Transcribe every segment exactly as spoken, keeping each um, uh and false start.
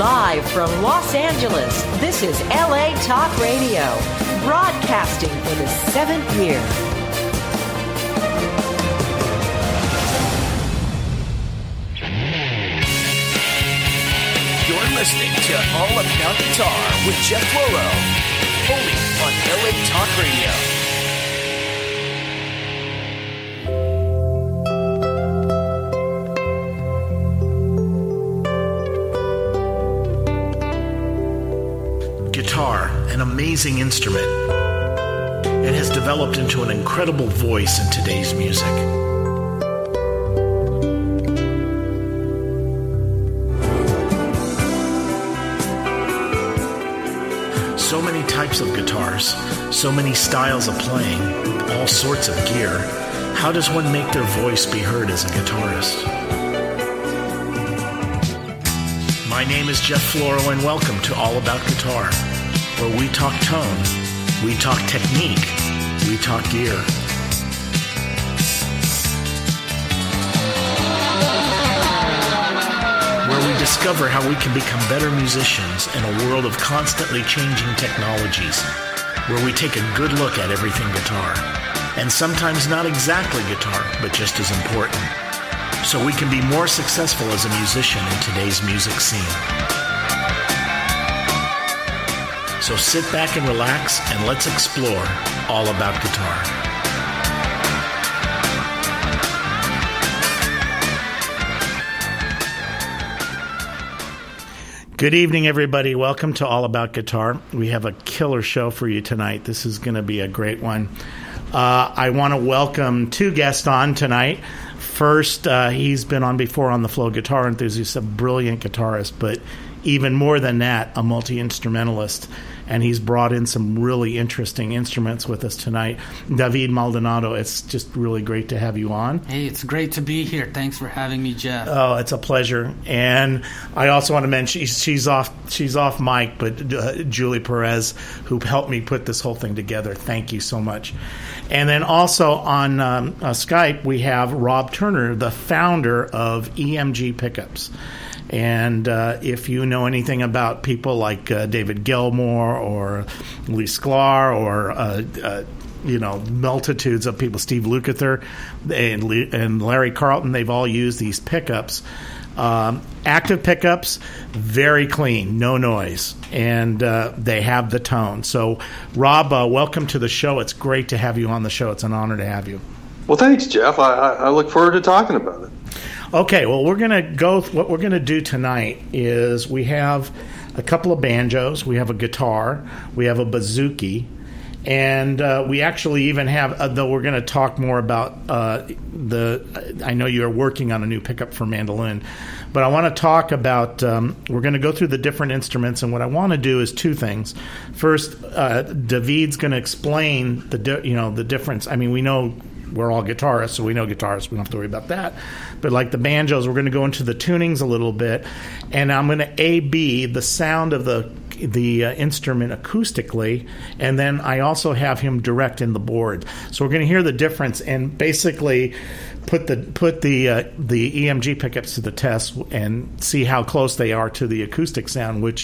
Live from Los Angeles, this is L A Talk Radio, broadcasting for the seventh year. You're listening to All About Guitar with Jeff Floro, only on L A Talk Radio. Guitar, an amazing instrument. It has developed into an incredible voice in today's music. So many types of guitars, so many styles of playing, all sorts of gear. How does one make their voice be heard as a guitarist? My name is Jeff Floro, and welcome to All About Guitar, where we talk tone, we talk technique, we talk gear. Where we discover how we can become better musicians in a world of constantly changing technologies, where we take a good look at everything guitar, and sometimes not exactly guitar, but just as important, so we can be more successful as a musician in today's music scene. So sit back and relax, and let's explore all about guitar. Good evening, everybody. Welcome to All About Guitar. We have a killer show for you tonight. This is going to be a great one. Uh, I want to welcome two guests on tonight. First, uh, he's been on before on the Flow Guitar Enthusiast, a brilliant guitarist, but even more than that, a multi-instrumentalist. And he's brought in some really interesting instruments with us tonight. David Maldonado, it's just really great to have you on. Hey, it's great to be here. Thanks for having me, Jeff. Oh, it's a pleasure. And I also want to mention, she's off she's off mic, but uh, Julie Perez, who helped me put this whole thing together. Thank you so much. And then also on um, uh, Skype, we have Rob Turner, the founder of E M G Pickups. And uh, if you know anything about people like uh, David Gilmour or Lee Sklar or uh, uh, you know multitudes of people, Steve Lukather and, Le- and Larry Carlton, they've all used these pickups. Um, active pickups, very clean, no noise, and uh, they have the tone. So, Rob, uh, welcome to the show. It's great to have you on the show. It's an honor to have you. Well, thanks, Jeff. I, I look forward to talking about it. Okay, well, we're going to go, what we're going to do tonight is we have a couple of banjos, we have a guitar, we have a bouzouki, and uh, we actually even have, uh, though we're going to talk more about uh, the, I know you're working on a new pickup for mandolin, but I want to talk about, um, we're going to go through the different instruments, and what I want to do is two things. First, uh, David's going to explain the, di- you know, the difference. I mean, we know we're all guitarists, so we know guitarists. We don't have to worry about that. But like the banjos, we're going to go into the tunings a little bit, and I'm going to A B the sound of the the uh, instrument acoustically, and then I also have him direct in the board. So we're going to hear the difference and basically put the put the uh, the E M G pickups to the test and see how close they are to the acoustic sound. Which,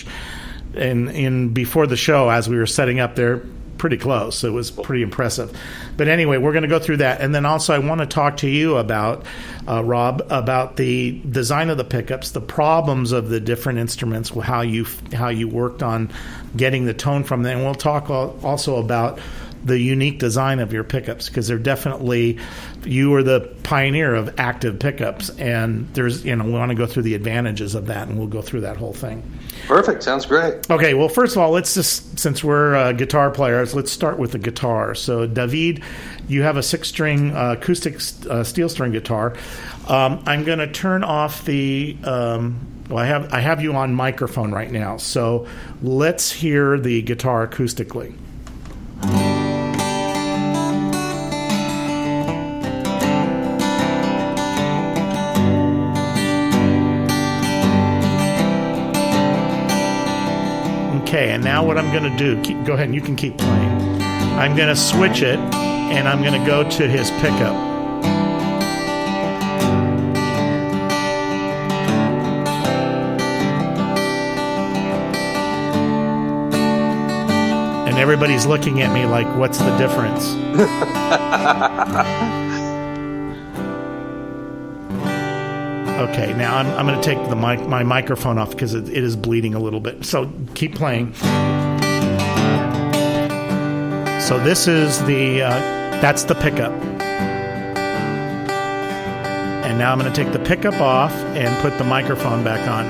in in before the show, as we were setting up there, pretty close. It was pretty impressive. But anyway, we're going to go through that. And then also I want to talk to you about, uh, Rob, about the design of the pickups, the problems of the different instruments, how you how you worked on getting the tone from them. And we'll talk also about the unique design of your pickups, because they're definitely, you are the pioneer of active pickups, and there's, you know, we want to go through the advantages of that, and we'll go through that whole thing. Perfect. Sounds great. Okay, well, first of all, let's just, since we're uh, guitar players, let's start with the guitar. So, David, you have a six-string uh, acoustic uh, steel string guitar. Um, I'm going to turn off the, um, well, I have I have you on microphone right now, so let's hear the guitar acoustically. Okay, and now what I'm going to do, keep, go ahead and you can keep playing. I'm going to switch it, and I'm going to go to his pickup. And everybody's looking at me like, what's the difference? Okay, now I'm, I'm going to take the mic, my microphone off because it, it is bleeding a little bit. So keep playing. So this is the, uh, that's the pickup. And now I'm going to take the pickup off and put the microphone back on.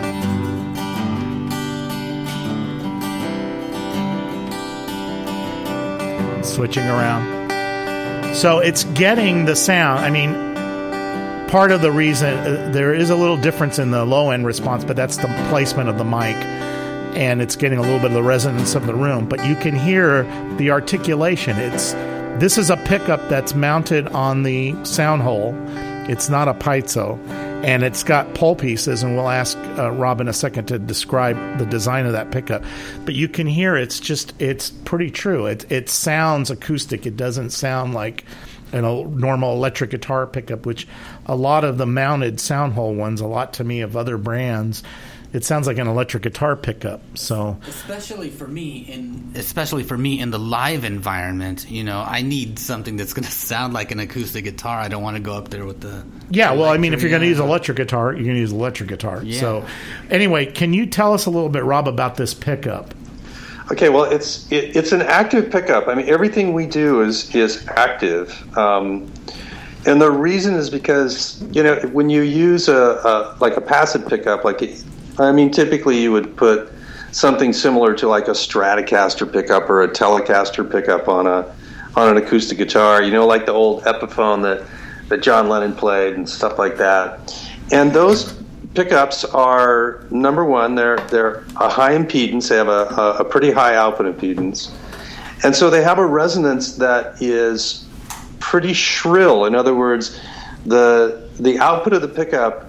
Switching around. So it's getting the sound. I mean, part of the reason, uh, there is a little difference in the low-end response, but that's the placement of the mic. And it's getting a little bit of the resonance of the room. But you can hear the articulation. It's This is a pickup that's mounted on the sound hole. It's not a piezo. And it's got pole pieces, and we'll ask uh, Rob in a second to describe the design of that pickup. But you can hear it's just, it's pretty true. It, it sounds acoustic. It doesn't sound like a normal electric guitar pickup, which a lot of the mounted sound hole ones, a lot to me of other brands, it sounds like an electric guitar pickup. So especially for me in especially for me in the live environment, you know, I need something that's going to sound like an acoustic guitar. I don't want to go up there with the yeah. Well, I mean, if you're going to use electric guitar, you're going to use electric guitar. Yeah. So anyway, can you tell us a little bit, Rob, about this pickup? Okay, well, it's it, it's an active pickup. I mean, everything we do is is active. Um, and the reason is because, you know, when you use a, a like a passive pickup, like it, I mean, typically you would put something similar to like a Stratocaster pickup or a Telecaster pickup on a on an acoustic guitar, you know, like the old Epiphone that, that John Lennon played and stuff like that. And those pickups are, number one, they're they're a high impedance. They have a, a, a pretty high output impedance. And so they have a resonance that is pretty shrill. In other words, the the output of the pickup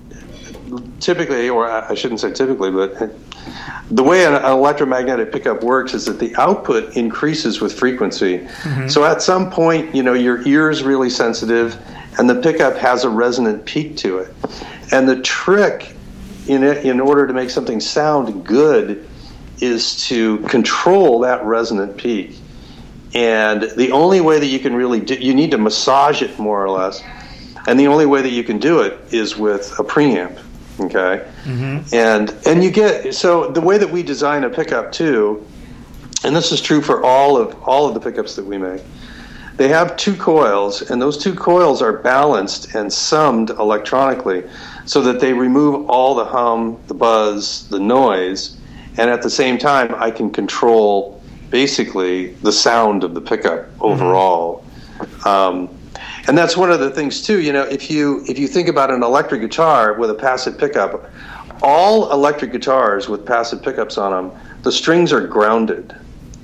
typically, or I shouldn't say typically, but the way an electromagnetic pickup works is that the output increases with frequency. Mm-hmm. So at some point, you know, your ear is really sensitive, and the pickup has a resonant peak to it. And the trick in it, in order to make something sound good, is to control that resonant peak. And the only way that you can really do, you need to massage it more or less. And the only way that you can do it is with a preamp. Okay, mm-hmm. and and you get so the way that we design a pickup too, and this is true for all of all of the pickups that we make. They have two coils, and those two coils are balanced and summed electronically, so that they remove all the hum, the buzz, the noise, and at the same time, I can control basically the sound of the pickup overall. Mm-hmm. Um, And that's one of the things too. You know, if you if you think about an electric guitar with a passive pickup, all electric guitars with passive pickups on them, the strings are grounded,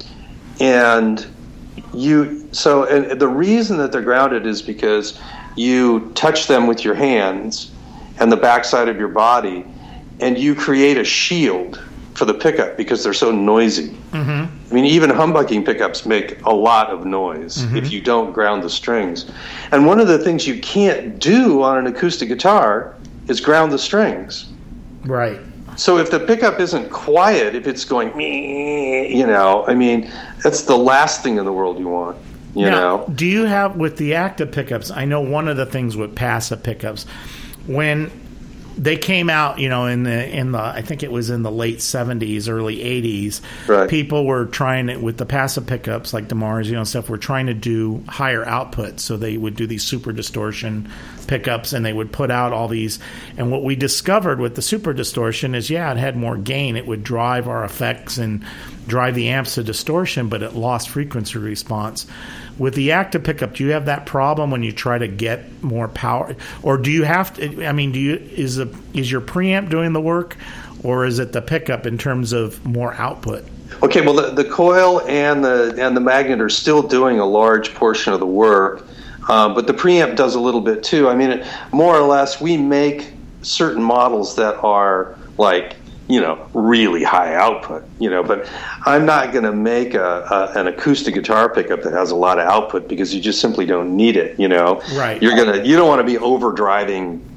and you so and the reason that they're grounded is because you touch them with your hands and the backside of your body, and you create a shield for the pickup because they're so noisy. Mm-hmm. I mean, even humbucking pickups make a lot of noise mm-hmm. if you don't ground the strings. And one of the things you can't do on an acoustic guitar is ground the strings. Right. So if the pickup isn't quiet, if it's going, you know, I mean, that's the last thing in the world you want. You now, know. Do you have, with the active pickups, I know one of the things with passive pickups, when they came out, you know, in the in the I think it was in the late seventies, early eighties. Right. People were trying it with the passive pickups like DeMars, you know, stuff. Were trying to do higher output, so they would do these super distortion pickups, and they would put out all these. And what we discovered with the super distortion is, yeah, it had more gain. It would drive our effects and drive the amps to distortion, but it lost frequency response. With the active pickup, do you have that problem when you try to get more power, or do you have to? I mean, do you is the is your preamp doing the work, or is it the pickup in terms of more output? Okay, well, the, the coil and the and the magnet are still doing a large portion of the work, uh, but the preamp does a little bit too. I mean, it, more or less, we make certain models that are like, you know, really high output, you know, but I'm not going to make a, a an acoustic guitar pickup that has a lot of output because you just simply don't need it, you know. Right. You're going to, you don't want to be overdriving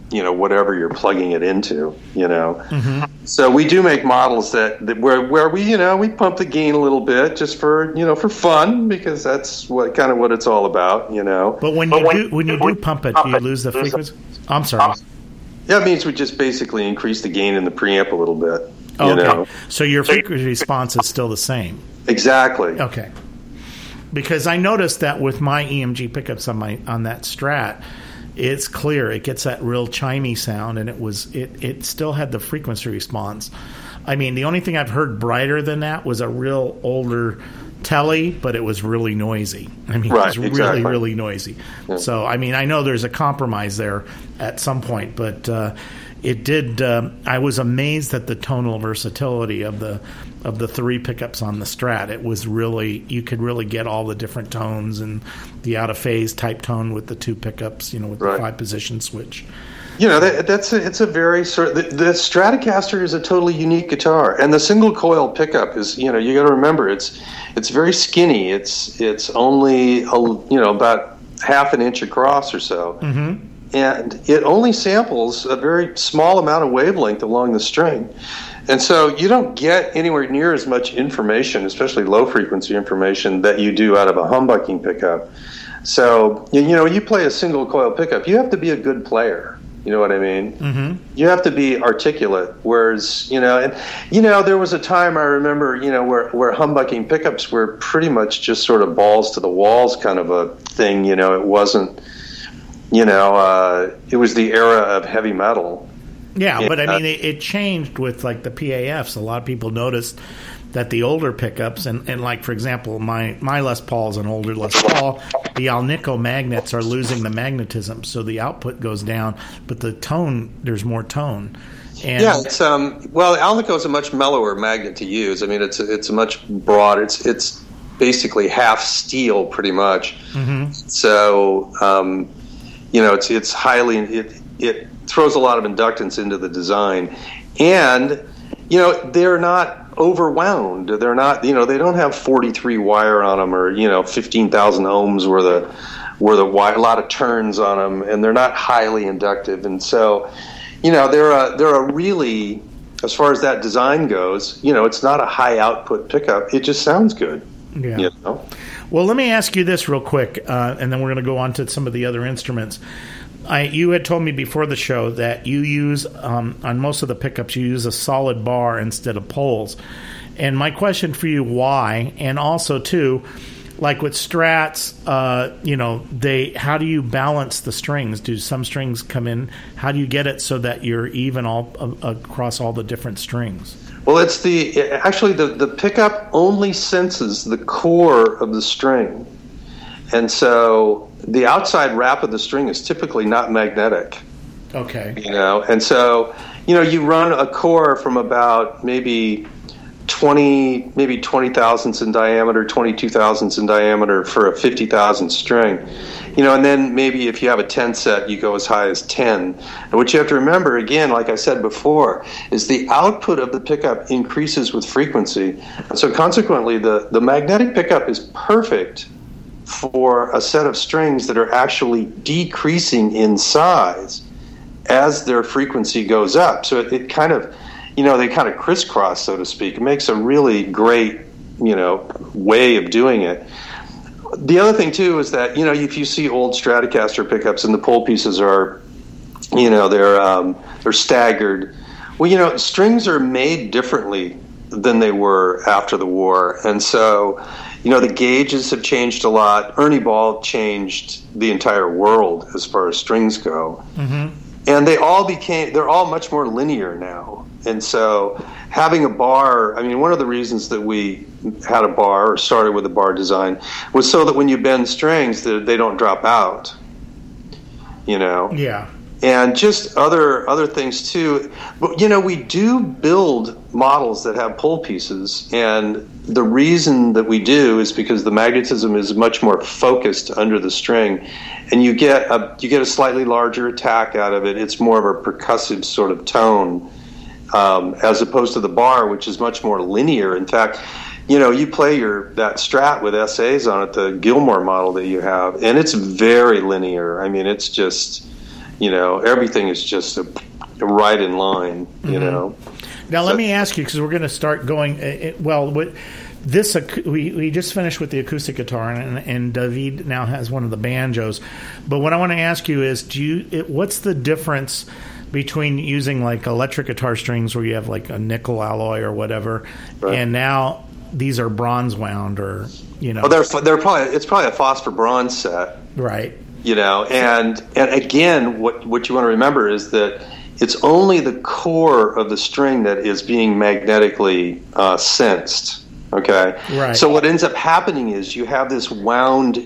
you know, whatever you're plugging it into, you know. Mm-hmm. So we do make models that, that where where we, you know, we pump the gain a little bit just for, you know, for fun, because that's what kind of what it's all about, you know. But when you do when you do pump it, do you lose the frequency? I'm sorry. That means we just basically increase the gain in the preamp a little bit. Oh, you okay. know? So your frequency response is still the same. Exactly. Okay. Because I noticed that with my E M G pickups on my on that Strat, it's clear. It gets that real chimey sound, and it was it, it still had the frequency response. I mean, the only thing I've heard brighter than that was a real older Telly, but it was really noisy. I mean, right, it was really, exactly. really noisy. Yeah. So, I mean, I know there's a compromise there at some point, but uh, it did. Uh, I was amazed at the tonal versatility of the of the three pickups on the Strat. It was really, you could really get all the different tones and the out of phase type tone with the two pickups, you know, with right. the five position switch. You know, that, that's a, it's a very sort. The, the Stratocaster is a totally unique guitar, and the single coil pickup is. You know, you got to remember it's it's very skinny. It's it's only a, you know about half an inch across or so, mm-hmm. and it only samples a very small amount of wavelength along the string, and so you don't get anywhere near as much information, especially low frequency information, that you do out of a humbucking pickup. So you know, you play a single coil pickup, you have to be a good player. You know what I mean? Mm-hmm. You have to be articulate. Whereas, you know, and you know, there was a time I remember, you know, where where humbucking pickups were pretty much just sort of balls to the walls kind of a thing. You know, it wasn't. You know, uh, it was the era of heavy metal. Yeah, and, but I mean, uh, it, it changed with like the P A Fs. A lot of people noticed that the older pickups, and, and like, for example, my, my Les Paul is an older Les Paul, the Alnico magnets are losing the magnetism, so the output goes down, but the tone, there's more tone. And yeah, it's um. Well, Alnico is a much mellower magnet to use. I mean, it's a, it's a much broad. It's it's basically half steel, pretty much. Mm-hmm. So, um, you know, it's it's highly it it throws a lot of inductance into the design, and you know, they're not overwound. They're not, you know, they don't have forty-three wire on them, or you know, fifteen thousand ohms worth of worth of wire, a lot of turns on them, and they're not highly inductive. And so, you know, they're a they're a really, as far as that design goes, you know, it's not a high output pickup. It just sounds good. Yeah. You know? Well, let me ask you this real quick, uh, and then we're going to go on to some of the other instruments. I, you had told me before the show that you use, um, on most of the pickups, you use a solid bar instead of poles. And my question for you, why? And also, too, like with Strats, uh, you know, they how do you balance the strings? Do some strings come in? How do you get it so that you're even all uh, across all the different strings? Well, it's the actually the, the pickup only senses the core of the string. And so the outside wrap of the string is typically not magnetic. Okay. You know, and so, you know, you run a core from about maybe twenty, maybe twenty thousandths in diameter, twenty-two thousandths in diameter for a fifty thousand string. You know, and then maybe if you have a ten set, you go as high as ten. And what you have to remember, again, like I said before, is the output of the pickup increases with frequency. And so consequently, the, the magnetic pickup is perfect for a set of strings that are actually decreasing in size as their frequency goes up. So it, it kind of, you know, they kind of crisscross, so to speak. It makes a really great, you know, way of doing it. The other thing, too, is that, you know, if you see old Stratocaster pickups and the pole pieces are, you know, they're um, they're staggered. Well, you know, strings are made differently than they were after the war. And so, you know, the gauges have changed a lot. Ernie Ball changed the entire world as far as strings go. Mm-hmm. And they all became, they're all much more linear now. And so having a bar, I mean, one of the reasons that we had a bar or started with a bar design was so that when you bend strings, that they don't drop out, you know? Yeah. And just other other things too. But, you know, we do build models that have pole pieces, and the reason that we do is because the magnetism is much more focused under the string, and you get a you get a slightly larger attack out of it. It's more of a percussive sort of tone, um, as opposed to the bar, which is much more linear. In fact, you know, you play your that Strat with S As on it, the Gilmore model that you have, and it's very linear. I mean, it's just, You know, everything is just a, a right in line. You mm-hmm. know. Now, so, let me ask you, because we're going to start going. Uh, well, what, this we we just finished with the acoustic guitar, and, and David now has one of the banjos. But what I want to ask you is, do you? It, what's the difference between using like electric guitar strings, where you have like a nickel alloy or whatever, right. and now these are bronze wound, or you know? Oh, they're they're probably it's probably a phosphor bronze set, right? You know, and and again, what what you want to remember is that it's only the core of the string that is being magnetically uh, sensed. Okay, right. So what ends up happening is you have this wound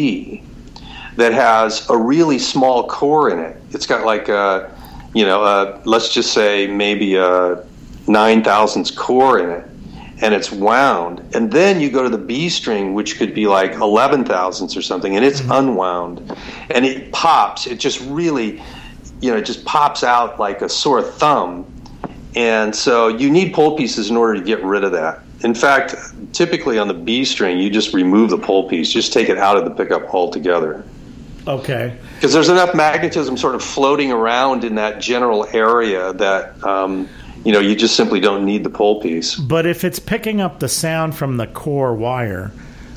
G that has a really small core in it. It's got like a, you know, a, let's just say maybe a nine thousandths core in it, and it's wound. And then you go to the B string, which could be like eleven thousandths or something, and it's mm-hmm. unwound, and it pops. It just really, you know, it just pops out like a sore thumb. And so you need pole pieces in order to get rid of that. In fact, typically on the B string, you just remove the pole piece, just take it out of the pickup altogether. Okay. Because there's enough magnetism sort of floating around in that general area that, um, you know, you just simply don't need the pole piece. But if it's picking up the sound from the core wire,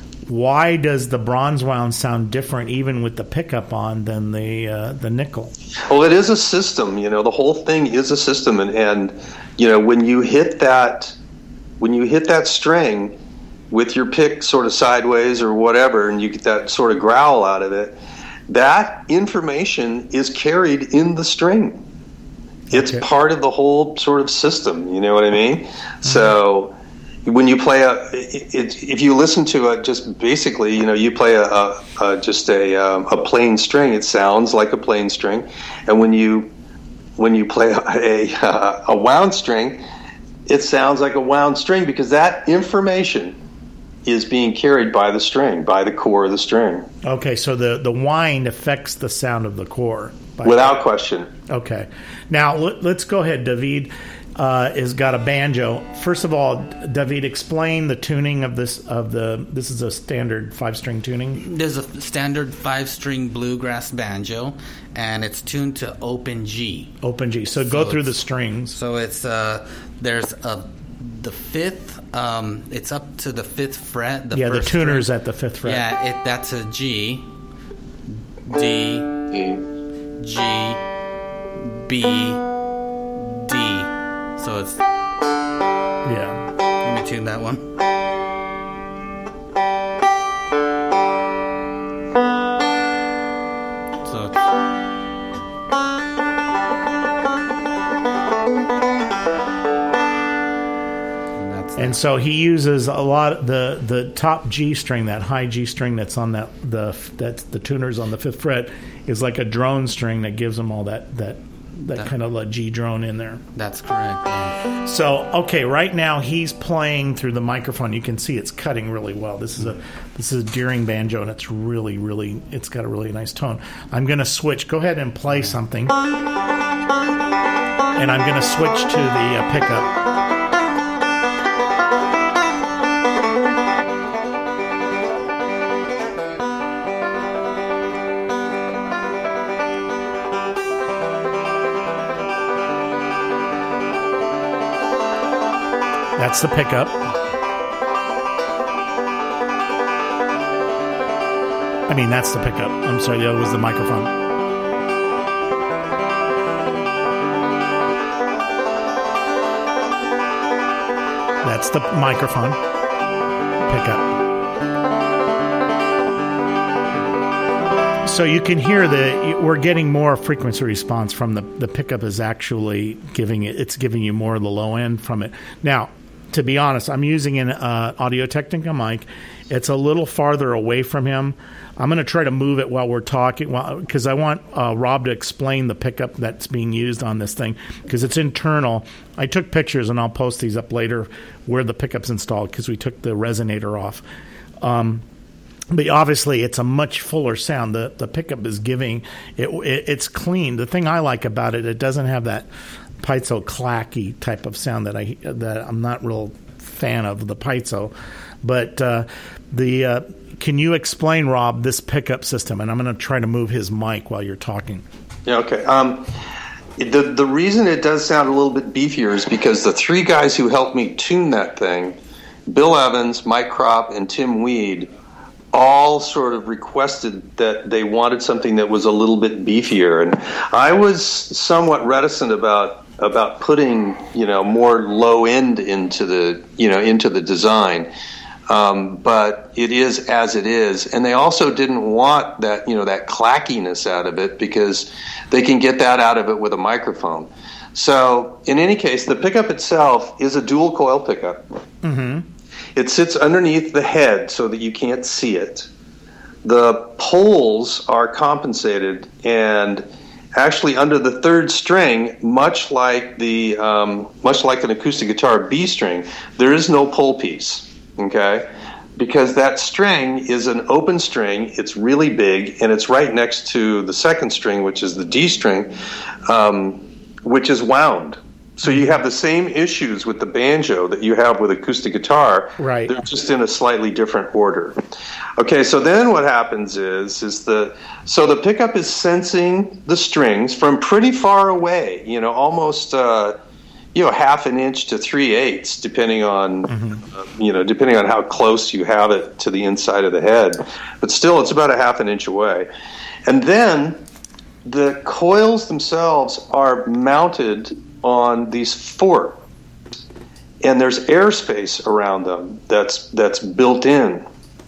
why does the bronze wound sound different even with the pickup on than the uh, the nickel? Well, it is a system. You know, the whole thing is a system. And, and you know, when you hit that... When you hit that string with your pick sort of sideways or whatever, and you get that sort of growl out of it, that information is carried in the string. It's okay. Part of the whole sort of system, you know what I mean? Mm-hmm. So when you play a, it, it, if you listen to it, just basically, you know, you play a, a, a just a um, a plain string, it sounds like a plain string, and when you when you play a a, a wound string, it sounds like a wound string because that information is being carried by the string, by the core of the string. Okay, so the, the wind affects the sound of the core. Without question. Okay. Now, let's go ahead. David uh, has got a banjo. First of all, David, explain the tuning of this. Of the This is a standard five-string tuning? There's a standard five-string bluegrass banjo, and it's tuned to open G. Open G. So, so go through the strings. So it's uh, there's a the fifth. Um, it's up to the fifth fret. The yeah, first the tuner's fret. at the fifth fret. Yeah, it, that's a G, D, E, G, B, D. So it's yeah. Let me tune that one. So it's, and so he uses a lot of the the top G string, that high G string that's on that the that the tuner's on the fifth fret is like a drone string that gives him all that that that, that kind of a G drone in there. That's correct. Yeah. So okay, right now he's playing through the microphone. You can see it's cutting really well. This is a this is a Deering banjo, and it's really really it's got a really nice tone. I'm going to switch. Go ahead and play something, and I'm going to switch to the uh, pickup. That's the pickup. I mean, that's the pickup. I'm sorry, the other was the microphone. That's the microphone. Pickup. So you can hear the we're getting more frequency response from the the pickup is actually giving it. It's giving you more of the low end from it. Now, to be honest, I'm using an uh, Audio-Technica mic. It's a little farther away from him. I'm going to try to move it while we're talking because I want uh, Rob to explain the pickup that's being used on this thing because it's internal. I took pictures, and I'll post these up later where the pickup's installed because we took the resonator off. Um, but obviously, it's a much fuller sound. The the pickup is giving it, it. It's clean. The thing I like about it, it doesn't have that piezo clacky type of sound that I that I'm not real fan of the piezo, but uh, the uh, can you explain, Rob, this pickup system? And I'm going to try to move his mic while you're talking. Yeah, okay. Um, the the reason it does sound a little bit beefier is because the three guys who helped me tune that thing, Bill Evans, Mike Kropp, and Tim Weed, all sort of requested that they wanted something that was a little bit beefier, and I was somewhat reticent about about putting, you know, more low end into the, you know, into the design. Um, but it is as it is, and they also didn't want that, you know, that clackiness out of it, because they can get that out of it with a microphone. So, in any case, the pickup itself is a dual coil pickup. Mm-hmm. It sits underneath the head so that you can't see it. The poles are compensated, and actually under the third string, much like the um, much like an acoustic guitar B string, there is no pole piece. Okay, because that string is an open string, it's really big, and it's right next to the second string, which is the D string, um, which is wound. So you have the same issues with the banjo that you have with acoustic guitar. Right. They're just in a slightly different order. Okay, so then what happens is is the so the pickup is sensing the strings from pretty far away, you know, almost uh, you know, half an inch to three eighths, depending on, mm-hmm. uh, you know, depending on how close you have it to the inside of the head. But still, it's about a half an inch away. And then the coils themselves are mounted on these forks, and there's airspace around them that's that's built in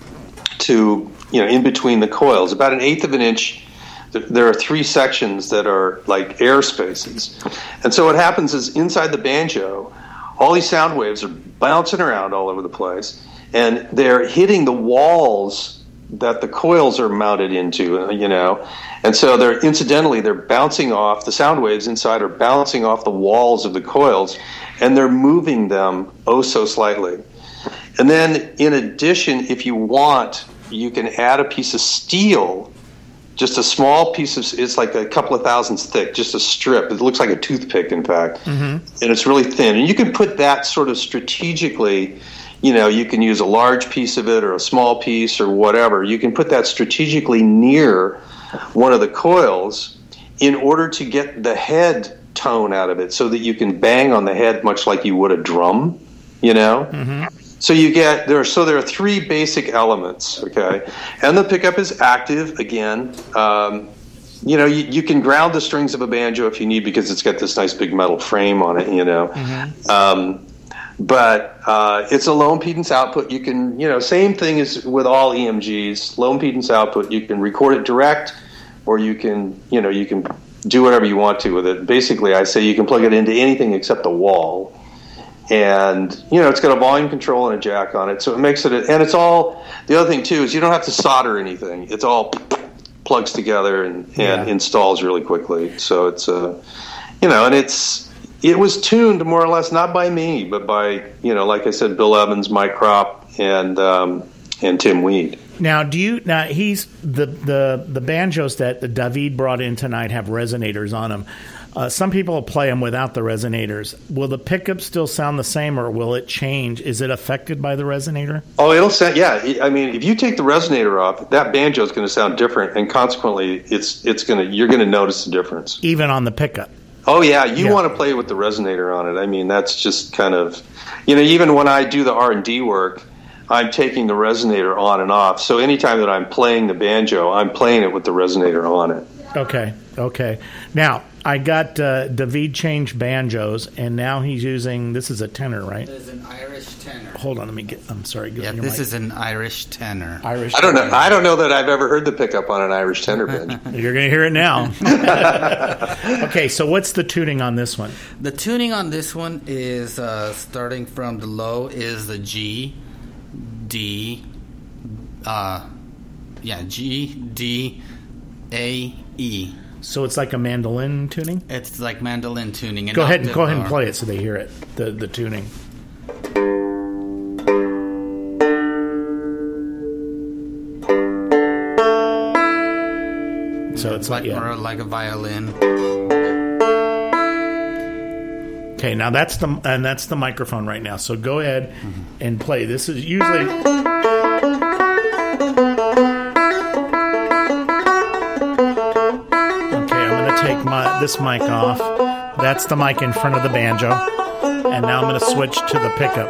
to, you know, in between the coils, about an eighth of an inch. There are three sections that are like air spaces. And so what happens is inside the banjo, all these sound waves are bouncing around all over the place, and they're hitting the walls that the coils are mounted into, you know. And so they're incidentally, they're bouncing off, the sound waves inside are bouncing off the walls of the coils, and they're moving them oh so slightly. And then in addition, if you want, you can add a piece of steel. Just a small piece of, it's like a couple of thousandths thick, just a strip. It looks like a toothpick, in fact. Mm-hmm. And it's really thin. And you can put that sort of strategically, you know, you can use a large piece of it or a small piece or whatever. You can put that strategically near one of the coils in order to get the head tone out of it so that you can bang on the head much like you would a drum, you know? Mm-hmm. So you get there. So there are three basic elements, okay, and the pickup is active again. Um, you know, you, you can ground the strings of a banjo if you need, because it's got this nice big metal frame on it. You know, mm-hmm. um, but uh, it's a low impedance output. You can, you know, same thing as with all E M Gs. Low impedance output. You can record it direct, or you can, you know, you can do whatever you want to with it. Basically, I say you can plug it into anything except the wall. And, you know, it's got a volume control and a jack on it, so it makes it, a, and it's all, the other thing, too, is you don't have to solder anything. It's all plugs together and, and yeah. installs really quickly. So it's, uh, you know, and it's, it was tuned more or less, not by me, but by, you know, like I said, Bill Evans, Mike Kropp, and, um, and Tim Weed. Now, do you, now he's, the, the, the banjos that the David brought in tonight have resonators on them. Uh, some people play them without the resonators. Will the pickup still sound the same, or will it change? Is it affected by the resonator? Oh, it'll sound, yeah. I mean, if you take the resonator off, that banjo is going to sound different, and consequently, it's it's going to you're going to notice the difference. Even on the pickup. Oh yeah, you yeah. want to play with the resonator on it. I mean, that's just kind of, you know, even when I do the R and D work, I'm taking the resonator on and off. So anytime that I'm playing the banjo, I'm playing it with the resonator on it. Okay, okay. Now, I got uh, David changed banjos, and now he's using, this is a tenor, right? This is an Irish tenor. Hold on, let me get, I'm sorry. Yeah, this mic. is an Irish tenor. Irish I don't tenor. know. I don't know that I've ever heard the pickup on an Irish tenor bench. You're going to hear it now. Okay, so what's the tuning on this one? The tuning on this one is, uh, starting from the low, is the G, D, uh, yeah, G, D, A, E. So it's like a mandolin tuning? It's like mandolin tuning. Go ahead and go ahead and play it so they hear it, the the tuning. So it's like like, yeah. or like a violin. Okay, now that's the and that's the microphone right now. So go ahead mm-hmm. and play. This is usually. my, this mic off. That's the mic in front of the banjo. And now I'm going to switch to the pickup.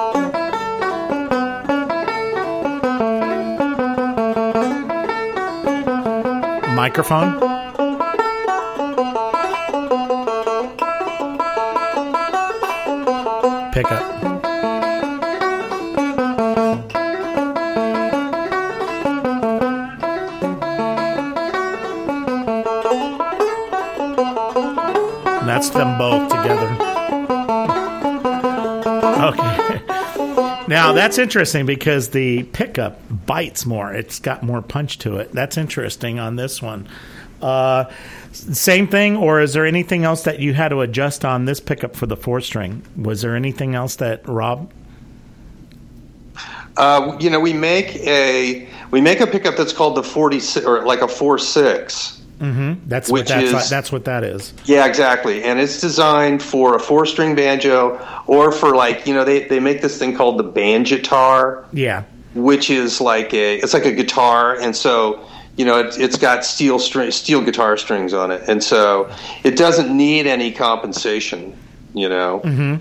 Microphone. Pickup. And that's them both together. Okay. Now, that's interesting because the pickup bites more. It's got more punch to it. That's interesting on this one. Uh, same thing, or is there anything else that you had to adjust on this pickup for the four-string? Was there anything else that, Rob? Uh, you know, we make a we make a pickup that's called the forty-six, or like a four six. Mm-hmm. That's what that's, is, that's what that is. Yeah, exactly. And it's designed for a four-string banjo, or for like, you know, they, they make this thing called the banjitar. Yeah. Which is like a it's like a guitar, and so you know it's it's got steel string steel guitar strings on it, and so it doesn't need any compensation. You know. Mm-hmm.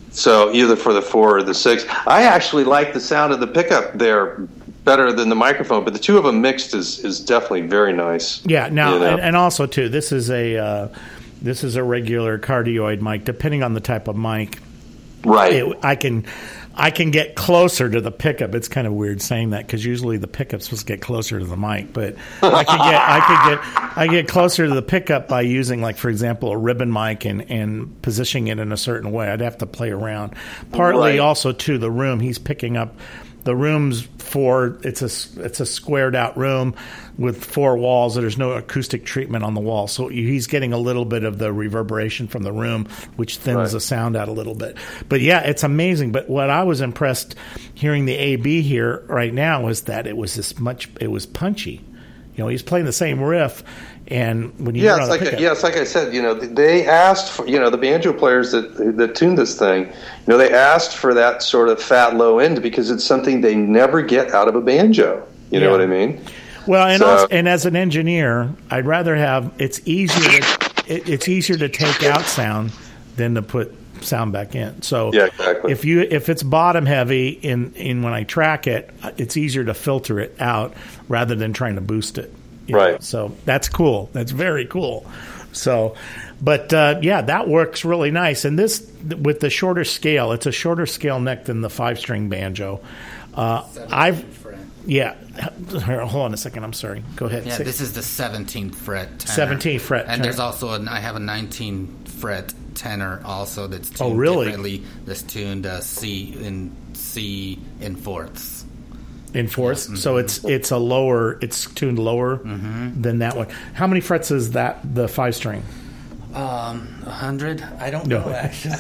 So either for the four or the six, I actually like the sound of the pickup there better than the microphone, but the two of them mixed is, is definitely very nice. Yeah. Now, you know? and, and also too, this is a uh, this is a regular cardioid mic, depending on the type of mic. Right. It, I can I can get closer to the pickup. It's kind of weird saying that because usually the pickup's supposed to get closer to the mic, but I could get I could get I get closer to the pickup by using, like, for example, a ribbon mic and, and positioning it in a certain way. I'd have to play around. Partly right. also to the room. He's picking up the room's four. It's a it's a squared out room with four walls. There's no acoustic treatment on the wall, so he's getting a little bit of the reverberation from the room, which thins right. the sound out a little bit. But yeah, it's amazing. But what I was impressed hearing the A B here right now was that it was this much. It was punchy. You know, he's playing the same riff, and when you yeah, hear it's it on like the a, yeah, it's like I said. You know, they asked for, you know, the banjo players that that tuned this thing. You know, they asked for that sort of fat low end because it's something they never get out of a banjo. You know yeah. what I mean? Well, and so, also, and as an engineer, I'd rather have it's easier to it, it's easier to take out sound than to put sound back in. So yeah, exactly. if you if it's bottom heavy in in when I track it, it's easier to filter it out rather than trying to boost it. Right. Know? So that's cool. That's very cool. So, but uh, yeah, that works really nice. And this with the shorter scale, it's a shorter scale neck than the five string banjo. Uh, I've fret. yeah. Hold on a second. I'm sorry. Go ahead. Yeah, Say- this is the seventeenth fret tenor. seventeenth fret And tenor. there's also an, I have a nineteenth fret tenor also that's tuned Oh, really? differently. That's tuned uh, C in C in fourths. in fourths. Yeah. So it's it's a lower. It's tuned lower Mm-hmm. than that one. How many frets is that? The five string. Um, a hundred? I don't No. know actually.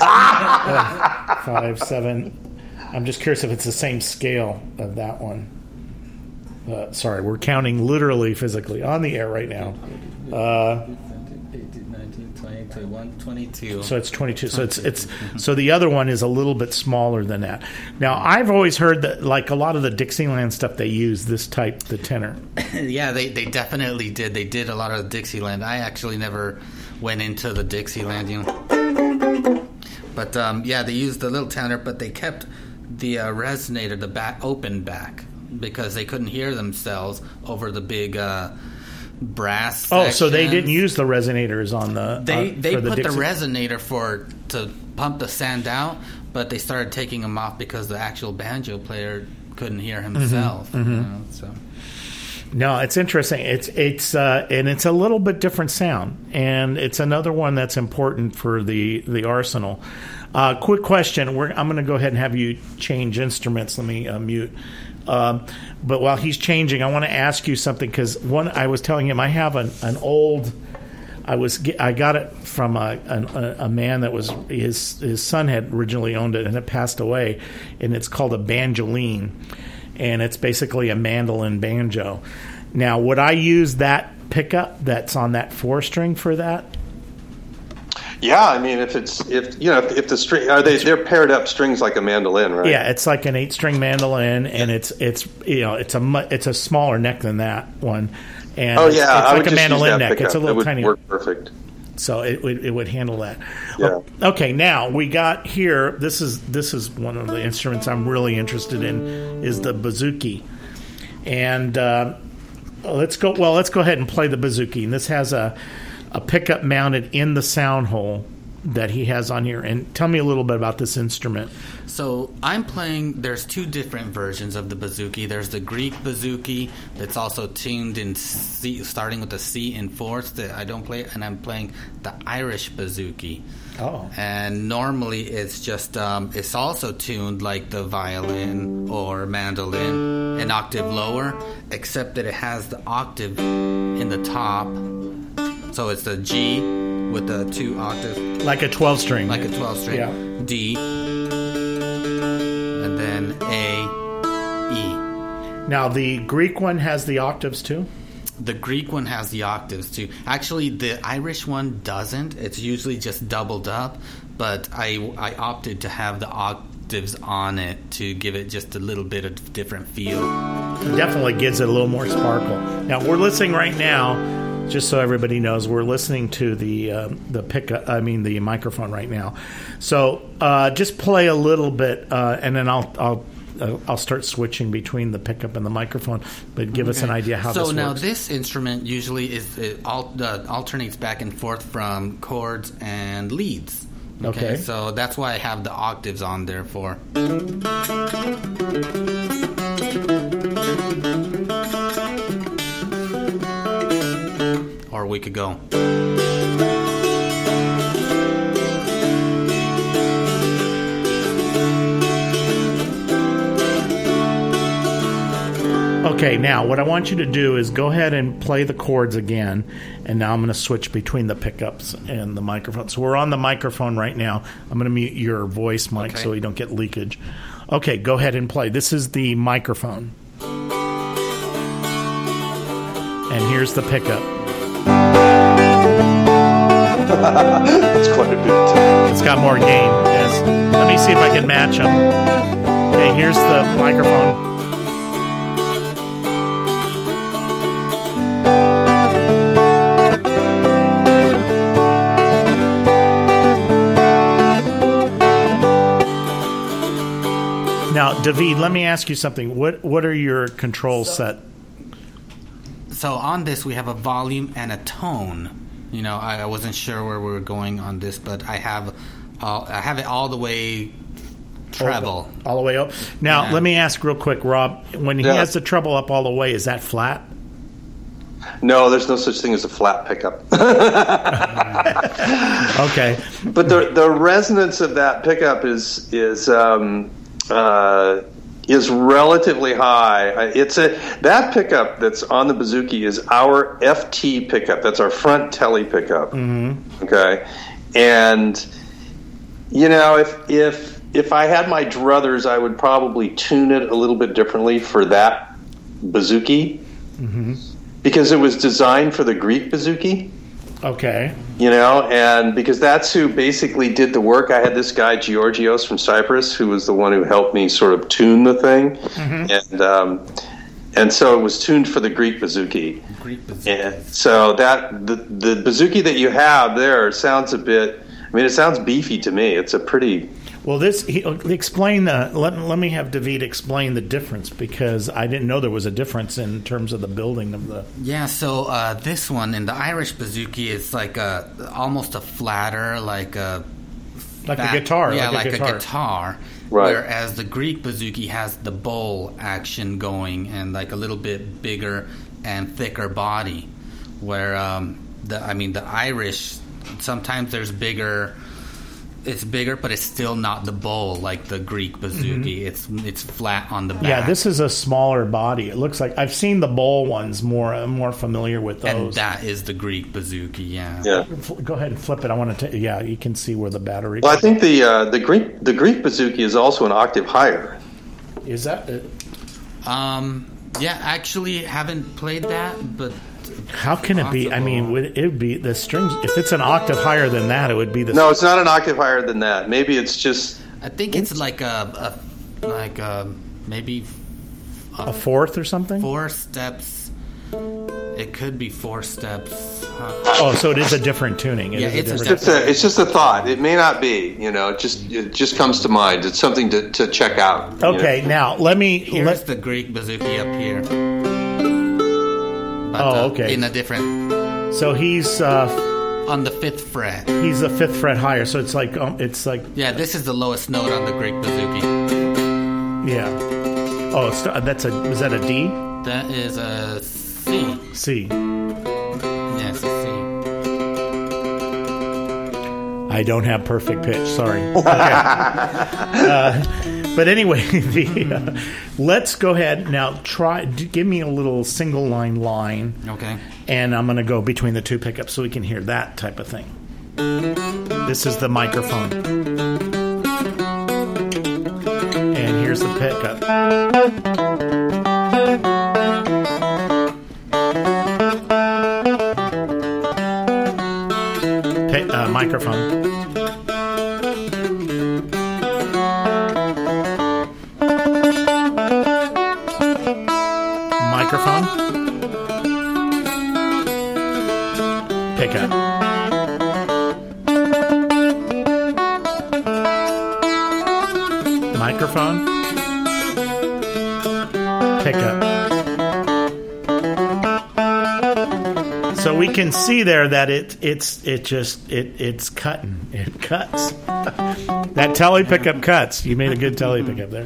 Uh, five, seven. I'm just curious if it's the same scale of that one. Uh, sorry, we're counting literally, physically on the air right now. Uh, eighteen, nineteen, twenty, twenty-one, twenty-two. so it's twenty-two. So it's it's so the other one is a little bit smaller than that. Now I've always heard that, like a lot of the Dixieland stuff, they use this type, the tenor. Yeah, they, they definitely did. They did a lot of Dixieland. I actually never went into the Dixieland, you know. But um, yeah, they used the little tenor, but they kept the uh, resonator, the back open back, because they couldn't hear themselves over the big uh, brass. Oh, so they sections. didn't use the resonators on the. They uh, they for put the, Dixie- resonator for to pump the sound out, but they started taking them off because the actual banjo player couldn't hear himself. Mm-hmm. You know, so. No, it's interesting. It's it's uh, and it's a little bit different sound, and it's another one that's important for the the arsenal. Uh, quick question: We're, I'm going to go ahead and have you change instruments. Let me uh, mute. Um, but while he's changing, I want to ask you something because one, I was telling him I have an, an old. I was I got it from a, a a man that was his his son had originally owned it and it passed away, and it's called a banjoline. And it's basically a mandolin banjo. Now, would I use that pickup that's on that four string for that? Yeah, I mean, if it's if you know if, if the string are they they're paired up strings like a mandolin, right? Yeah, it's like an eight string mandolin, and it's it's you know it's a mu- it's a smaller neck than that one. And oh it's, yeah, it's I like would a just use mandolin that neck. pickup. It's a It little would tiny. work perfect. so it, it, it would handle that. Yeah. Okay, now we got here. This is this is one of the instruments I'm really interested in is the bouzouki, and uh, let's go. Well, let's go ahead and play the bouzouki. And this has a a pickup mounted in the sound hole that he has on here. And tell me a little bit about this instrument. So I'm playing, there's two different versions of the bouzouki. There's the Greek bouzouki that's also tuned in C, starting with the C in fourths that I don't play, and I'm playing the Irish bouzouki. Oh. And normally it's just, um, it's also tuned like the violin or mandolin, an octave lower, except that it has the octave in the top. So it's the G with the two octaves. Like a twelve string. Like a twelve string. Yeah. D. And then A, E. Now, the Greek one has the octaves too? The Greek one has the octaves too. Actually, the Irish one doesn't. It's usually just doubled up. But I, I opted to have the octaves on it to give it just a little bit of different feel. It definitely gives it a little more sparkle. Now, we're listening right now. Just so everybody knows, we're listening to the uh, the pickup. I mean, the microphone right now. So uh, just play a little bit, uh, and then I'll I'll uh, I'll start switching between the pickup and the microphone. But give okay. us an idea how so this now works. This instrument usually is it al- uh, alternates back and forth from chords and leads. Okay? Okay. So that's why I have the octaves on there for. Or we could go. Okay, now what I want you to do is go ahead and play the chords again, and now I'm going to switch between the pickups and the microphone. So we're on the microphone right now. I'm going to mute your voice mic okay. so you don't get leakage. Okay, go ahead and play. This is the microphone. And here's the pickup. That's quite a bit. It's got more gain. Yes. Let me see if I can match them. Okay, here's the microphone. Now, David, let me ask you something. What what are your controls so, set? So on this, we have a volume and a tone. You know, I, I wasn't sure where we were going on this, but I have, uh, I have it all the way treble, all, all the way up. Now, yeah. Let me ask real quick, Rob. When he yeah. has the treble up all the way, is that flat? No, there's no such thing as a flat pickup. Okay, but the the resonance of that pickup is is um, uh, is relatively high. It's a that pickup that's on the bouzouki is our F T pickup. That's our front telly pickup. Mm-hmm. Okay, and you know if if if I had my druthers, I would probably tune it a little bit differently for that bouzouki mm-hmm. because it was designed for the Greek bouzouki. Okay. You know, and because that's who basically did the work. I had this guy, Georgios from Cyprus, who was the one who helped me sort of tune the thing. Mm-hmm. And um, and so it was tuned for the Greek bouzouki. Greek bouzouki. And so that the, the bouzouki that you have there sounds a bit, I mean, it sounds beefy to me. It's a pretty... Well, this he, explain the. Let, let me have David explain the difference because I didn't know there was a difference in terms of the building of the. Yeah, so uh, this one in the Irish bouzouki is like a almost a flatter, like a like fat, a guitar. Yeah, like, like a guitar. A guitar right. Whereas the Greek bouzouki has the bowl action going and like a little bit bigger and thicker body. Where um, the I mean the Irish sometimes there's bigger. It's bigger, but it's still not the bowl like the Greek bouzouki. Mm-hmm. It's it's flat on the back. Yeah, this is a smaller body. It looks like I've seen the bowl ones more. I'm more familiar with those. And that is the Greek bouzouki. Yeah. Yeah. Go ahead and flip it. I want to. Yeah, you can see where the battery. Well, I think the uh, the Greek the Greek bouzouki is also an octave higher. Is that? It? Um. Yeah. Actually, haven't played that, but. How can it be? I mean, would it be the strings? If it's an octave higher than that, it would be the. No, it's not an octave higher than that. Maybe it's just. I think it's like a, a like a, maybe a, a fourth or something. Four steps. It could be four steps. Huh? Oh, so it is a different tuning. It Yeah, is it's a different. It's, a, it's just a thought. It may not be. You know, it just it just comes to mind. It's something to, to check out. you Okay, know. now let me. Here's Let, the Greek bouzouki up here. But, Oh, uh, okay. In a different, so he's uh, on the fifth fret. he's a fifth fret higher. So it's like um, it's like Yeah, this is the lowest note on the Greek bouzouki. yeah. Oh, it's, that's a is that a D? That is a C. C. Yes, a C. I don't have perfect pitch. Sorry. Okay. uh, but anyway, the, uh, let's go ahead now. Try d- give me a little single line line, Okay. and I'm going to go between the two pickups so we can hear that type of thing. This is the microphone, and here's the pickup. Pi- uh, microphone. Microphone. Pickup. Microphone. Pickup. So we can see there that it it's it just it it's cutting. It cuts. That tele pickup cuts. You made a good tele pickup there.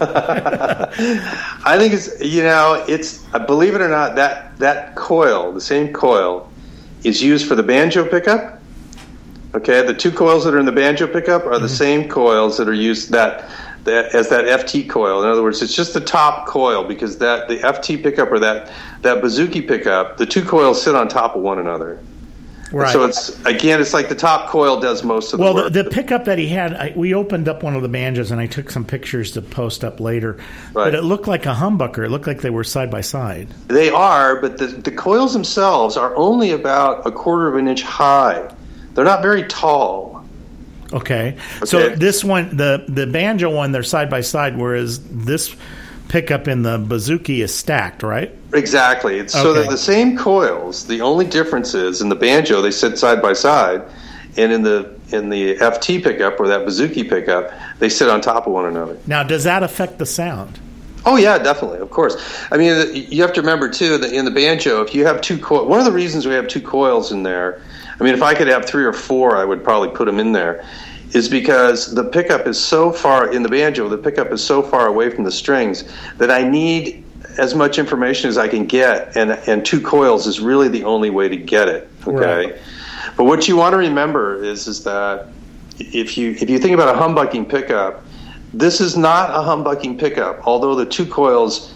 I think it's you know it's uh, believe it or not that that coil, the same coil, is used for the banjo pickup. Okay, the two coils that are in the banjo pickup are the Mm-hmm. same coils that are used that, that as that F T coil. In other words, it's just the top coil because that the F T pickup or that that bouzouki pickup, the two coils sit on top of one another. Right. So it's again, it's like the top coil does most of the Well, work. the, the pickup that he had, I, we opened up one of the banjos, and I took some pictures to post up later. Right. But it looked like a humbucker. It looked like they were side by side. They are, but the, the coils themselves are only about a quarter of an inch high. They're not very tall. Okay. So Okay. this one, the the banjo one, they're side by side, whereas this pickup in the bouzouki is stacked, right? Exactly. It's so Okay. that the same coils. The only difference is in the banjo they sit side by side, and in the in the F T pickup or that bouzouki pickup they sit on top of one another. Now, does that affect the sound? Oh yeah, definitely, of course. I mean, you have to remember too that in the banjo, if you have two coils, one of the reasons we have two coils in there. I mean, if I could have three or four, I would probably put them in there. Is because the pickup is so far in the banjo, the pickup is so far away from the strings that I need as much information as I can get, and and two coils is really the only way to get it. Okay, Right. but what you want to remember is is that if you if you think about a humbucking pickup, this is not a humbucking pickup. Although the two coils,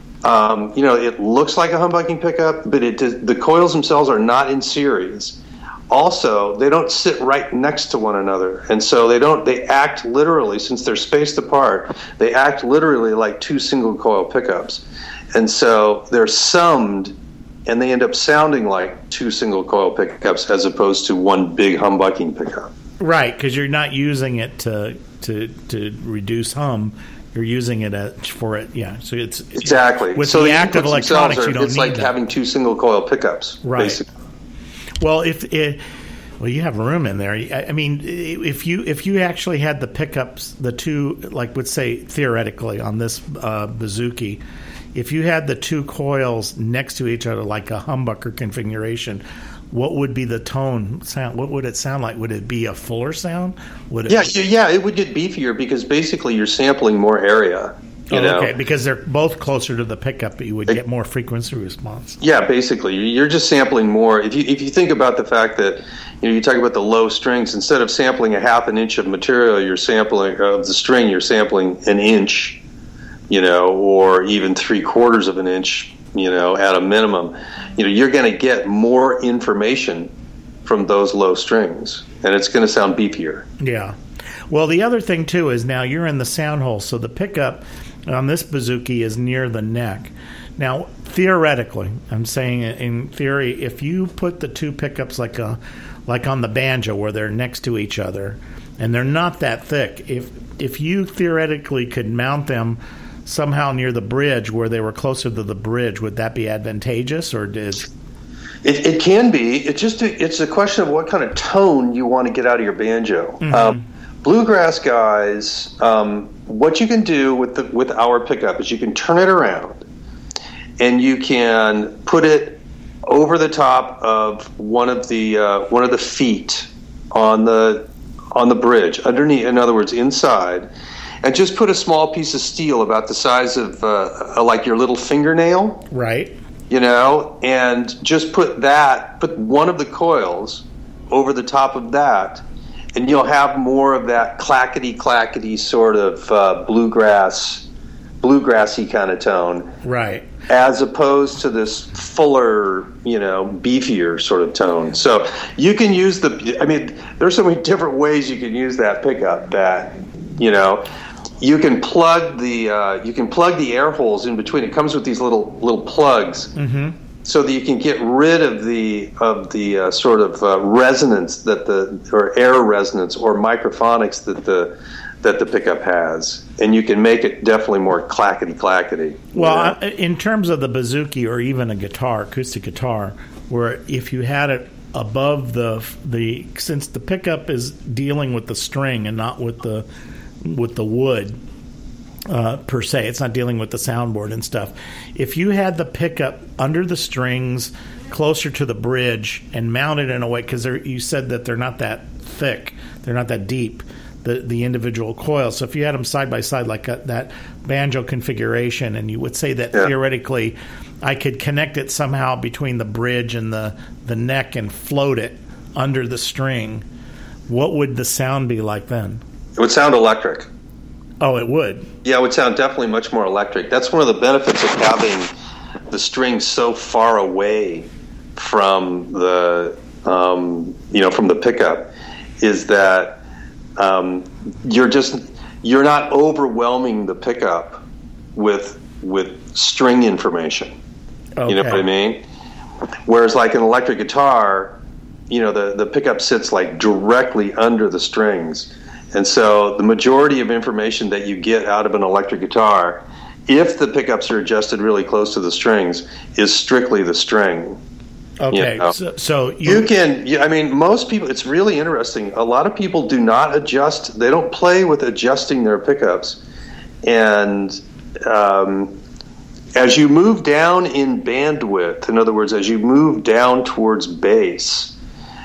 um, you know, it looks like a humbucking pickup, but it does, the coils themselves are not in series. Also, they don't sit right next to one another, and so they don't. They act literally, since they're spaced apart. They act literally like two single coil pickups, and so they're summed, and they end up sounding like two single coil pickups as opposed to one big humbucking pickup. Right, because you're not using it to to to reduce hum. You're using it at, for it. Yeah, so it's Exactly. with so the the active inputs electronics. themselves are, You don't it's need like that. having two single coil pickups, Right. basically. Well, if it, well, you have room in there. I I mean, if you if you actually had the pickups, the two, like let's say theoretically on this uh, bouzouki, if you had the two coils next to each other like a humbucker configuration, what would be the tone sound? What would it sound like? Would it be a fuller sound? Would it? Yeah, yeah, yeah, it would get beefier because basically you're sampling more area. You Oh, know? okay, because they're both closer to the pickup, but you would get more frequency response. Yeah, basically, you're just sampling more. If you if you think about the fact that you know you talk about the low strings, instead of sampling a half an inch of material, you're sampling of the string, you're sampling an inch, you know, or even three quarters of an inch, you know, at a minimum. You know, you're going to get more information from those low strings, and it's going to sound beefier. Yeah. Well, the other thing too is now you're in the sound hole, so the pickup on this bouzouki is near the neck. Now, theoretically, I'm saying in theory, if you put the two pickups like a like on the banjo where they're next to each other and they're not that thick, if if you theoretically could mount them somehow near the bridge where they were closer to the bridge, would that be advantageous, or did? It, it can be. It's just a, it's a question of what kind of tone you want to get out of your banjo. Mm-hmm. Um, bluegrass guys, um, what you can do with the with our pickup is you can turn it around, and you can put it over the top of one of the uh, one of the feet on the on the bridge underneath. In other words, inside, and just put a small piece of steel about the size of uh, like your little fingernail. Right. You know, and just put that, put one of the coils over the top of that, and you'll have more of that clackety clackety sort of uh, bluegrass, bluegrassy kind of tone, right? As opposed to this fuller, you know, beefier sort of tone. So you can use the. I mean, there's so many different ways you can use that pickup. That, you know. You can plug the uh, you can plug the air holes in between. It comes with these little little plugs, mm-hmm. so that you can get rid of the of the uh, sort of uh, resonance that the or air resonance or microphonics that the that the pickup has, and you can make it definitely more clackety clackety. Well, you know? In terms of the bouzouki or even a guitar, acoustic guitar, where if you had it above the the since the pickup is dealing with the string and not with the with the wood uh, per se. It's not dealing with the soundboard and stuff. If you had the pickup under the strings closer to the bridge and mounted in a way, because you said that they're not that thick, they're not that deep, the the individual coils. So if you had them side by side like a, that banjo configuration, and you would say that yeah. theoretically I could connect it somehow between the bridge and the, the neck and float it under the string, what would the sound be like then? It would sound electric. Oh, it would? Yeah, it would sound definitely much more electric. That's one of the benefits of having the strings so far away from the, um, you know, from the pickup, is that um, you're just you're not overwhelming the pickup with with string information. Okay. You know what I mean? Whereas, like an electric guitar, you know, the the pickup sits like directly under the strings. And so the majority of information that you get out of an electric guitar, if the pickups are adjusted really close to the strings, is strictly the string. Okay, you know? so, so you, you can, I mean, most people, it's really interesting. A lot of people do not adjust, they don't play with adjusting their pickups. And um, as you move down in bandwidth, in other words, as you move down towards bass,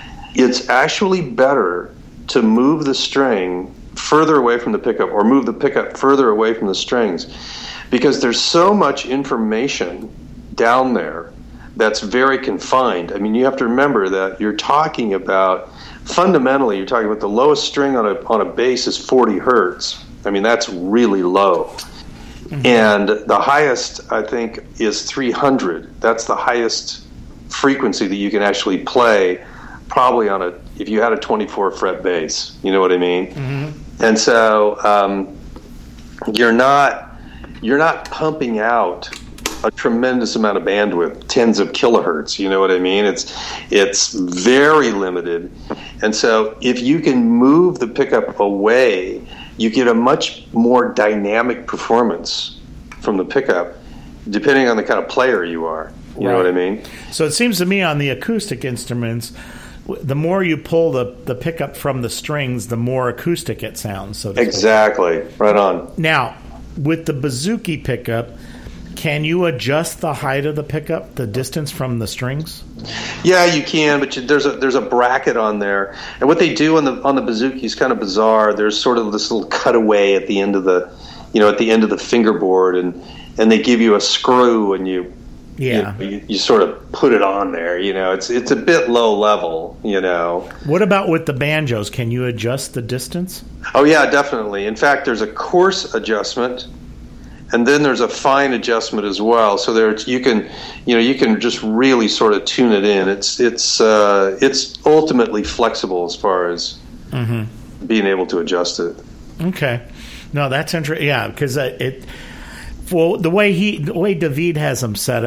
it's actually better to move the string further away from the pickup, or move the pickup further away from the strings, because there's so much information down there that's very confined. I mean, you have to remember that you're talking about, fundamentally, you're talking about the lowest string on a on a bass is forty hertz. I mean, that's really low. Mm-hmm. And the highest, I think, is three hundred. That's the highest frequency that you can actually play, probably on a, if you had a twenty-four fret bass, you know what I mean? Mm-hmm. And so um, you're not you're not pumping out a tremendous amount of bandwidth, tens of kilohertz, you know what I mean? It's it's very limited. And so if you can move the pickup away, you get a much more dynamic performance from the pickup, depending on the kind of player you are. You right. know what I mean? So it seems to me on the acoustic instruments, the more you pull the, the pickup from the strings, the more acoustic it sounds. So to exactly. speak. Right on. Now, with the bouzouki pickup, can you adjust the height of the pickup, the distance from the strings? Yeah, you can, but you, there's a there's a bracket on there, and what they do on the on the bouzouki is kind of bizarre. There's sort of this little cutaway at the end of the, you know, at the end of the fingerboard, and and they give you a screw, and you. Yeah, you, you, you sort of put it on there. You know, it's it's a bit low level. You know. What about with the banjos? Can you adjust the distance? Oh yeah, definitely. In fact, there's a coarse adjustment, and then there's a fine adjustment as well. So there, you can, you know, you can just really sort of tune it in. It's it's uh, it's ultimately flexible as far as mm-hmm. being able to adjust it. Okay, no, that's interesting. Yeah, because it. Well, the way he, the way David has them set up,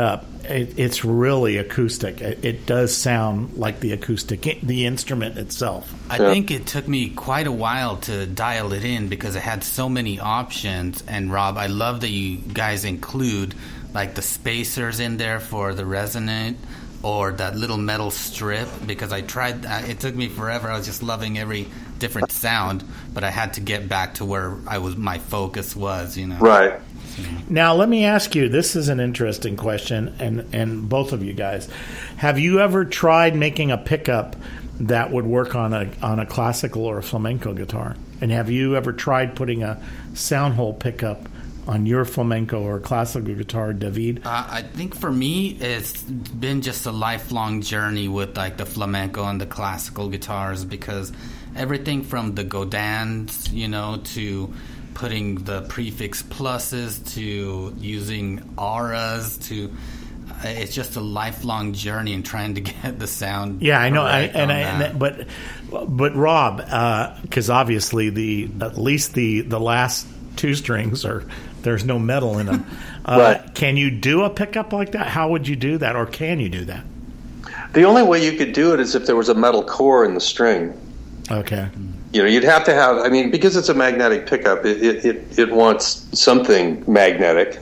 it, it's really acoustic. It, it does sound like the acoustic, the instrument itself. I yeah. think it took me quite a while to dial it in because it had so many options. And Rob, I love that you guys include like the spacers in there for the resonant or that little metal strip, because I tried, it took me forever. I was just loving every different sound, but I had to get back to where I was, my focus was, you know. Right. Now, let me ask you, this is an interesting question, and, and both of you guys. Have you ever tried making a pickup that would work on a on a classical or a flamenco guitar? And have you ever tried putting a sound hole pickup on your flamenco or classical guitar, David? Uh, I think for me, it's been just a lifelong journey with like the flamenco and the classical guitars, because everything from the Godins, you know, to putting the prefix pluses to using auras to it's just a lifelong journey in trying to get the sound. Yeah, I know. Right I, and I, and, but but Rob, because uh, obviously the at least the the last two strings are there's no metal in them. Uh, right. Can you do a pickup like that? How would you do that, or can you do that? The only way you could do it is if there was a metal core in the string. Okay. You know, you'd have to have, I mean, because it's a magnetic pickup, it it, it, it wants something magnetic.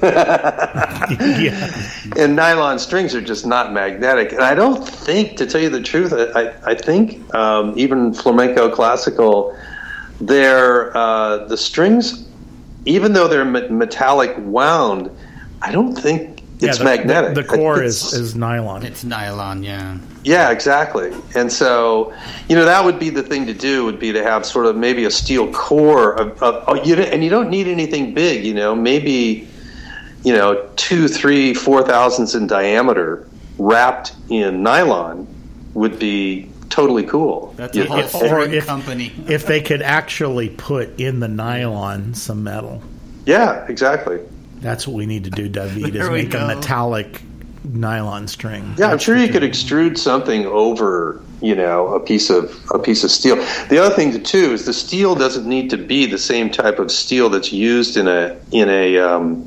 Yeah. And nylon strings are just not magnetic. And I don't think, to tell you the truth, I, I think um, even flamenco classical, they're, uh, the strings, even though they're metallic wound, I don't think it's yeah, the, magnetic. The, the core is, is nylon. It's nylon, yeah. Yeah, exactly. And so, you know, that would be the thing to do, would be to have sort of maybe a steel core of, of oh, you and you don't need anything big, you know, maybe, you know, two, three, four thousandths in diameter wrapped in nylon would be totally cool. That's a you whole know? different if, company. If they could actually put in the nylon some metal. Yeah, exactly. That's what we need to do, David, is There we make go. a metallic nylon string. Yeah, I'm That's sure what you could extrude something over, you know, a piece of a piece of steel. The other thing too is the steel doesn't need to be the same type of steel that's used in a in a um,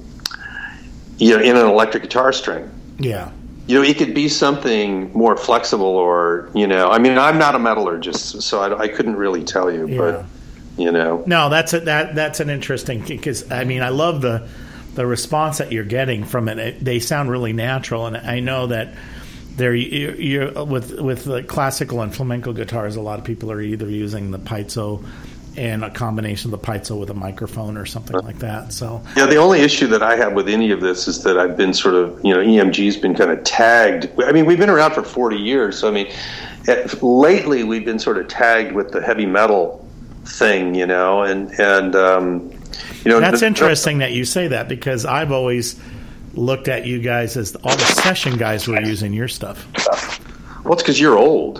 you know in an electric guitar string. Yeah. You know, it could be something more flexible, or you know, I mean, I'm not a metallurgist, so I, I couldn't really tell you, Yeah. but you know, No, that's a, that that's an interesting, because I mean, I love the the response that you're getting from it. it. They sound really natural, and I know that they're you're, you're with with the classical and flamenco guitars. A lot of people are either using the piezo and a combination of the piezo with a microphone or something like that. So yeah, the only issue that I have with any of this is that I've been sort of, you know, E M G's been kind of tagged. I mean, we've been around for forty years, so I mean, at, lately we've been sort of tagged with the heavy metal thing, you know, and and um, you know, that's the, interesting that you say that, because I've always looked at you guys as all the session guys who are using your stuff. Well, it's because you're old.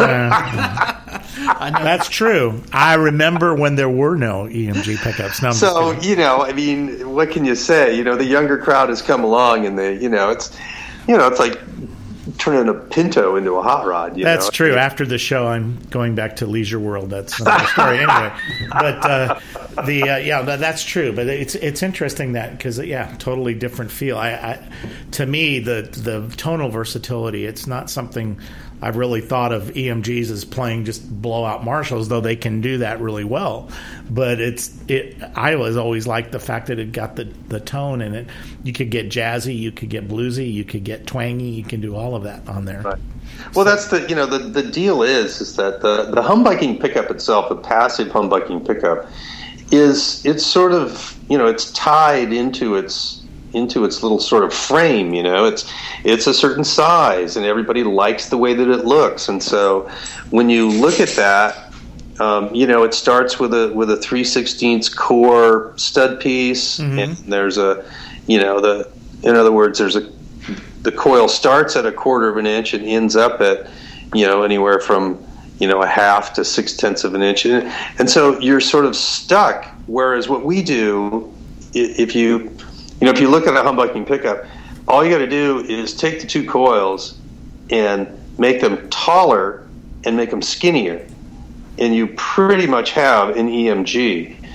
Uh, that's true. I remember when there were no E M G pickups. No, I'm just So, kidding. you know, I mean, what can you say? You know, the younger crowd has come along, and they, you know, it's, you know, it's like turning a Pinto into a hot rod. You That's know? true. After the show, I'm going back to Leisure World. That's another story anyway. But uh, the uh, yeah, that, that's true. But it's it's interesting that, because yeah, totally different feel. I, I to me the the tonal versatility. It's not something I've really thought of E M Gs as playing just blowout Marshalls, though they can do that really well. But it's it. I was always liked the fact that it got the, the tone in it. You could get jazzy, you could get bluesy, you could get twangy, you can do all of that on there. Right. Well, that's the you know the, the deal is is that the the humbucking pickup itself, the passive humbucking pickup, is it's sort of you know it's tied into its into its little sort of frame. You know, it's it's a certain size, and everybody likes the way that it looks. And so when you look at that, um, you know, it starts with a with a three sixteenths core stud piece, Mm-hmm. and there's a you know the in other words, there's a the coil starts at a quarter of an inch and ends up at, you know, anywhere from, you know, a half to six tenths of an inch. And, and so you're sort of stuck. Whereas what we do, if you, you know, if you look at a humbucking pickup, all you got to do is take the two coils and make them taller and make them skinnier. And you pretty much have an E M G.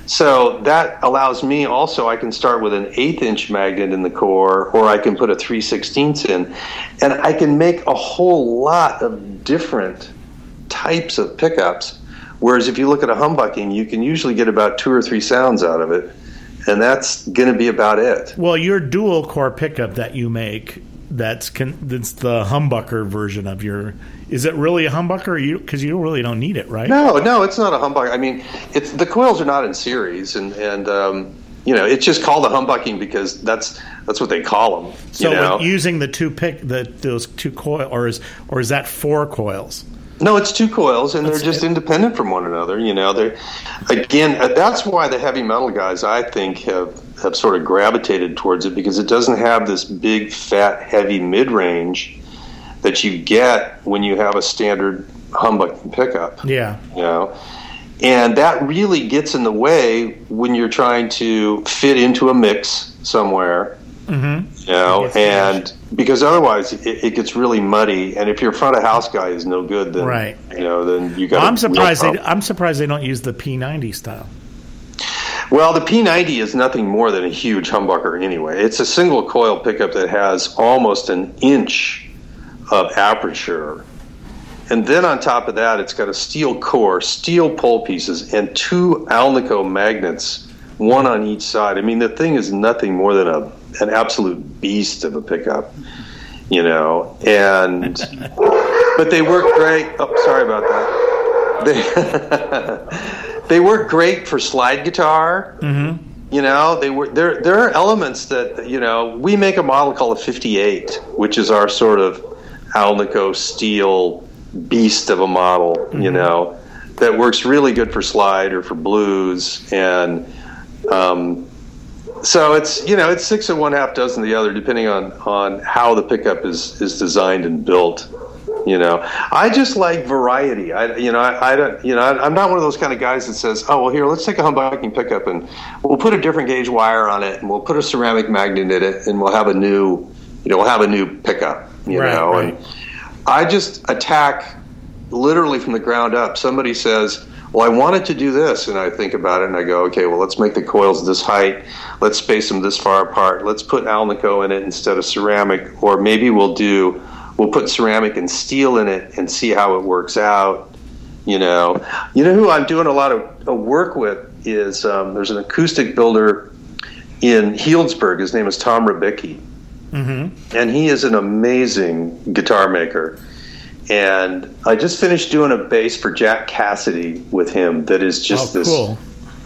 So that allows me also, I can start with an eighth inch magnet in the core, or I can put a three sixteenths in, and I can make a whole lot of different types of pickups. Whereas if you look at a humbucking, you can usually get about two or three sounds out of it, and that's going to be about it. Well, your dual core pickup that you make, that's con- that's the humbucker version of your. Is it really a humbucker? You because you really don't need it, right? No, no, it's not a humbucker. I mean, it's the coils are not in series, and and um, you know, it's just called a humbucking because that's that's what they call them. So you know? using the two pick the those two coil, or is or is that four coils? No, it's two coils, and That's they're just it. independent from one another. You know, they again. That's why the heavy metal guys, I think, have have sort of gravitated towards it because it doesn't have this big, fat, heavy mid range that you get when you have a standard humbucking pickup. Yeah. You know, and that really gets in the way when you're trying to fit into a mix somewhere. Mm-hmm. You know, Yes, and because otherwise it, it gets really muddy, and if your front of house guy is no good, then Right. you know, then you got. Well, I'm surprised. They, I'm surprised they don't use the P ninety style. Well, the P ninety is nothing more than a huge humbucker anyway. It's a single coil pickup that has almost an inch of aperture. And then on top of that, it's got a steel core, steel pole pieces, and two Alnico magnets, one on each side. I mean, the thing is nothing more than a an absolute beast of a pickup, you know. And but they work great. Oh, sorry about that. They they work great for slide guitar. Mm-hmm. You know, they were there. There are elements that, you know, we make a model called a fifty-eight, which is our sort of Alnico steel beast of a model. Mm-hmm. You know, that works really good for slide or for blues, and um, so it's, you know, it's six of one, half dozen of the other, depending on on how the pickup is is designed and built. You know, I just like variety. I, you know, I, I don't, you know, I, I'm not one of those kind of guys that says, "Oh, well, here, let's take a humbucking pickup and we'll put a different gauge wire on it, and we'll put a ceramic magnet in it, and we'll have a new, you know, we'll have a new pickup." You right, know, right. and I just attack literally from the ground up. Somebody says, "Well, I wanted to do this," and I think about it, and I go, "Okay, well, let's make the coils this height. Let's space them this far apart. Let's put Alnico in it instead of ceramic, or maybe we'll do." We'll put ceramic and steel in it and see how it works out. You know, you know who I'm doing a lot of, of work with is um, there's an acoustic builder in Healdsburg. His name is Tom Ribicki, mm-hmm. and he is an amazing guitar maker. And I just finished doing a bass for Jack Cassidy with him that is just oh, this cool.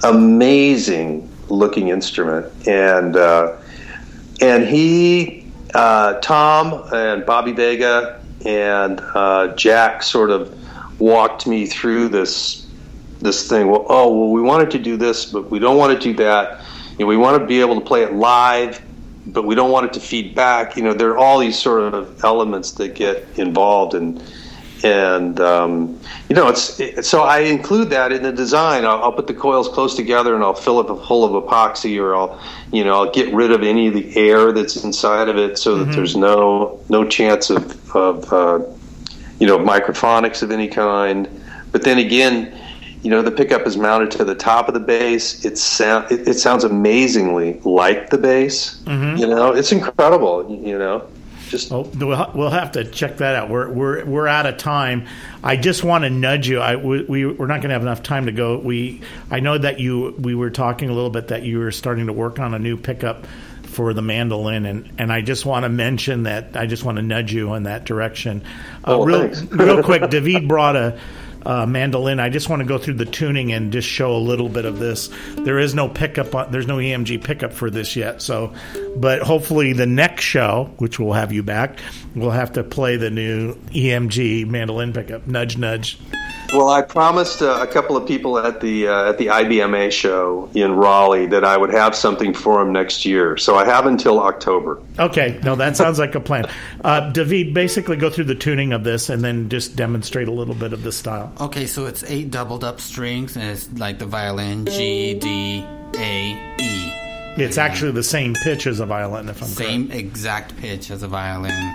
amazing looking instrument. And uh, and he. Uh, Tom and Bobby Vega and uh, Jack sort of walked me through this this thing. Well, oh, well, we wanted to do this, but we don't want to do that. You know, we want to be able to play it live, but we don't want it to feed back. You know, there are all these sort of elements that get involved, and and um, you know, it's it, so I include that in the design. I'll, I'll put the coils close together, and I'll fill it full of epoxy, or I'll, you know, I'll get rid of any of the air that's inside of it, so that mm-hmm. there's no no chance of of uh, you know, microphonics of any kind. But then again, you know, the pickup is mounted to the top of the bass. It sound it, it sounds amazingly like the bass. Mm-hmm. You know, it's incredible. You know. Just oh, we'll we'll have to check that out. We're we're we're out of time. I just want to nudge you. I we, we we're not going to have enough time to go. We I know that you we were talking a little bit that you were starting to work on a new pickup for the mandolin, and, and I just want to mention that I just want to nudge you in that direction. Uh, oh, real thanks. real quick, David brought a. Uh, mandolin. I just want to go through the tuning and just show a little bit of this. There is no pickup. On, there's no E M G pickup for this yet. So, but hopefully the next show, which we'll have you back, we'll have to play the new E M G mandolin pickup. Nudge, nudge. Well, I promised uh, a couple of people at the uh, at the I B M A show in Raleigh that I would have something for them next year. So I have until October. Okay, no, that sounds like a plan. Uh, David, basically go through the tuning of this and then just demonstrate a little bit of the style. Okay, so it's eight doubled up strings, and it's like the violin, G, D, A, E. It's actually the same pitch as a violin, if I'm correct. Same exact pitch as a violin.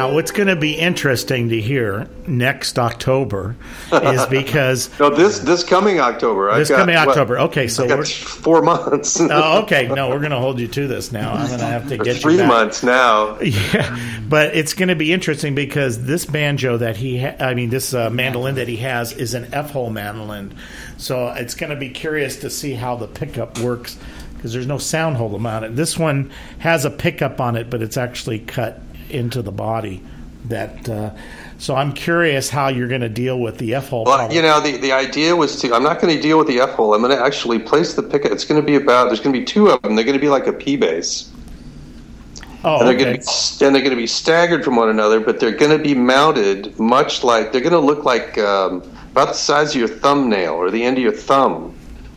Now, what's going to be interesting to hear next October is because no, this this coming October. This I've got, coming October. What, okay, so I've got we're four months. Oh, okay. No, we're going to hold you to this now. I'm going to have to get three you back. months now. Yeah, but it's going to be interesting because this banjo that he, ha- I mean, this uh, mandolin that he has is an F-hole mandolin. So it's going to be curious to see how the pickup works because there's no sound hole mounted. This one has a pickup on it, but it's actually cut into the body. That uh, so I'm curious how you're going to deal with the F-hole. Well, problem. you know, the, the idea was to. I'm not going to deal with the F-hole. I'm going to actually place the pickup. It's going to be about. There's going to be two of them. They're going to be like a P-base. Oh, and they're okay. going to be, and they're going to be staggered from one another, but they're going to be mounted much like they're going to look like um, about the size of your thumbnail or the end of your thumb.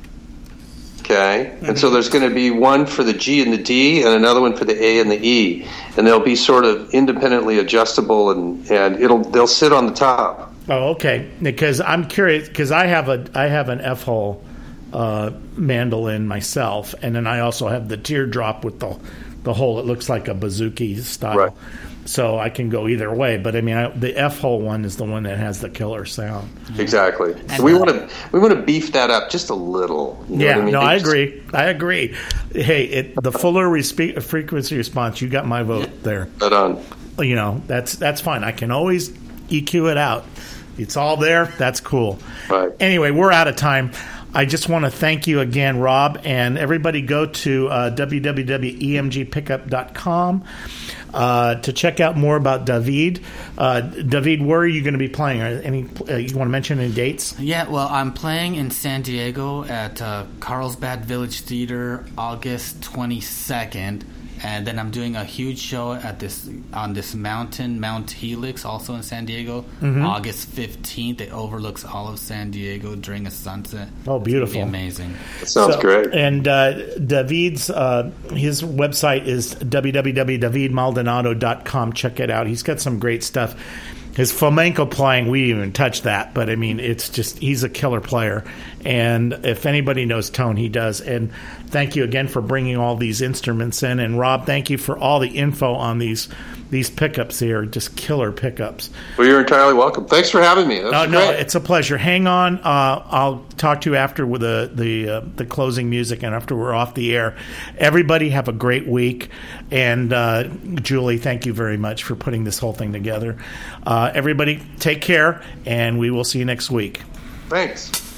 Okay, mm-hmm. And so there's going to be one for the G and the D, and another one for the A and the E, and they'll be sort of independently adjustable, and, and it'll they'll sit on the top. Oh, okay. Because I'm curious because I have a I have an F-hole uh, mandolin myself, and then I also have the teardrop with the the hole. It looks like a bouzouki style. Right. So I can go either way, but I mean, I, the F-hole one is the one that has the killer sound. Exactly. So we want to we want to beef that up just a little. You know yeah, what I mean? no, I Just- agree. I agree. Hey, it, the fuller respe- frequency response, you got my vote there. Right on. You know, that's that's fine. I can always E Q it out. It's all there. That's cool. Right. Anyway, we're out of time. I just want to thank you again, Rob, and everybody go to uh, w w w dot e m g pickup dot com uh, to check out more about David. Uh, David, where are you going to be playing? Are any uh, you want to mention any dates? Yeah, well, I'm playing in San Diego at uh, Carlsbad Village Theater August twenty-second. And then I'm doing a huge show at this on this mountain, Mount Helix, also in San Diego, Mm-hmm. August fifteenth. It overlooks all of San Diego during a sunset. Oh, beautiful. It's gonna be amazing. That sounds So- great. And uh, David's uh, his website is w w w dot david maldonado dot com. Check it out. He's got some great stuff. His flamenco playing, we didn't even touch that, but I mean, it's just, he's a killer player. And if anybody knows tone, he does. And thank you again for bringing all these instruments in. And Rob, thank you for all the info on these these pickups here, just killer pickups. Well, you're entirely welcome. Thanks for having me. That No, was no, great. it's a pleasure. Hang on. Uh, I'll talk to you after with the the uh, the closing music and after we're off the air. Everybody have a great week. And uh, Julie, thank you very much for putting this whole thing together. Uh, everybody, take care, and we will see you next week. Thanks.